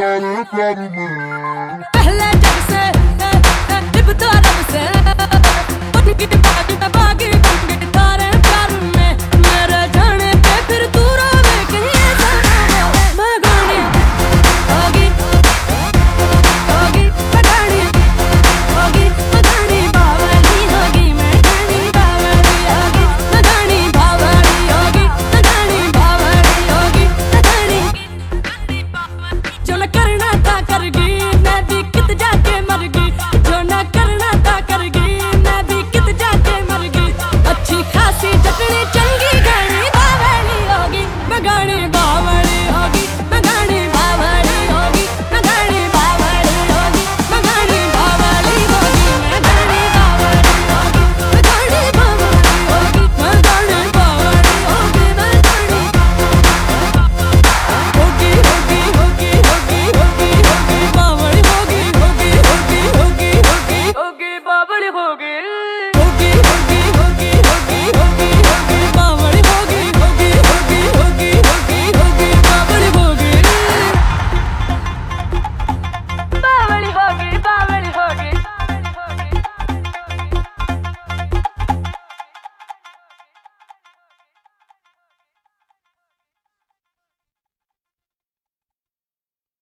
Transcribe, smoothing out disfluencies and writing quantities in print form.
सारे प्यार में। पहले जब से लिपटा रब से उनकी बागी बागी बन तारे प्यार में। मेरे जाने पे फिर तू रोवे कहीं ऐसा ना हो। मैं गाने होगी होगी पगानी होगी पगानी बावली होगी। मैं गानी बावली होगी पगानी बावली होगी पगानी बावली होगी पगानी। जो न करना था कर गई मैं भी कित जाके मर गई। जो न करना था कर गई मैं भी कित जाके मर गई। अच्छी खासी जटनी चंगी गानी बावली होगी बगानी बावली होगी बगानी बावली होगी बगानी बावली होगी बगानी बावली होगी। मैं गानी बावली होगी बगानी बावली होगी बगानी बावली होगी बगानी होगी होगी होगी होगी होगी होगी बावली होगी होगी होगी होगी होगी होगी बावली होगी।